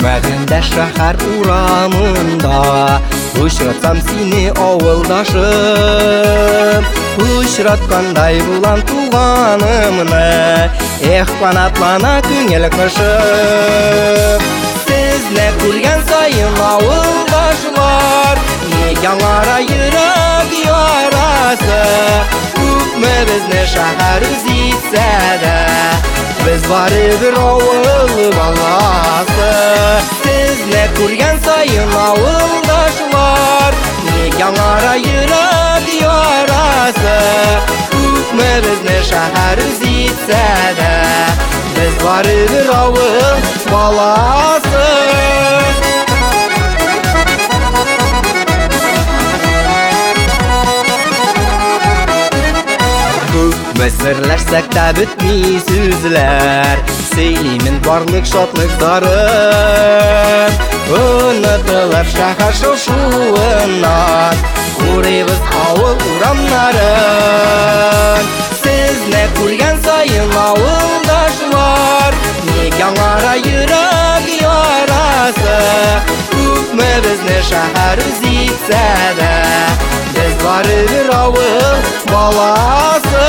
Күрмәгәндә шәһәр урамында, очратсам сине авылдашым. Очраткандай булам туганымны, эх, канатлана күңел кышым. Сезне күргән саен авылдашлар, нигә аңара йөрәк ярасы? Күпме безне шәһәр үзитсә дә, без барыбер авыл баласы. Сезне күргән саен авылдашлар, нигә аңара йөрәк ярасы? Күпме безне шәһәр үзитсә дә, без барыбер авыл баласы. Мәсәрләшсәк тә бетми сүзләр, сөйлимен барлык шатлык дарын. Онытылыр шәһәр шушуыннан, күребез авыл урамнарын. Сезне күргән саен авылдашлар, нигә аңара йөрәк ярасы? Күпме безне шәһәр үзитсә дә, без барыбер авыл баласы.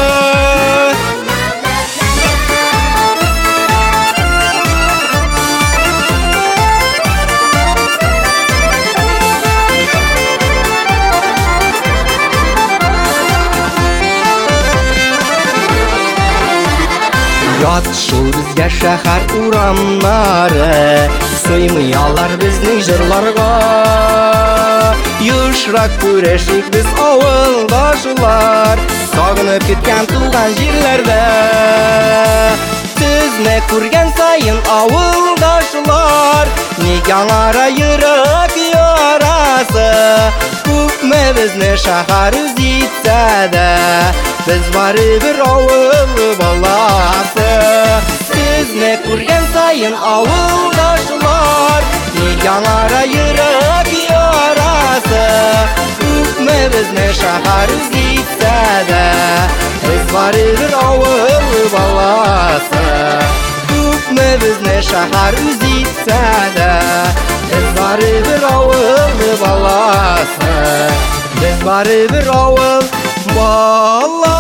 Ят шул безгә шәһәр урамнары, сыймый алар безнең җырларга. Юшрак күрешик без авылдашлар, сагынып киткән туган җирләрдә. Сезне күргән саен авылдашлар, нигә аңара йөрәк ярасы? Күпме безне шәһәр үзитсә дә, без барыбер авыл баласы. Сезне күргән саен авылдашлар, нигә аңара йөрәк ярасы? Күпме безне шәһәр үзитсә дә, без барыбер авыл баласы. Күпме безне шәһәр үзитсә дә, без барыбер авыл баласы. Без барыбер авыл баласы.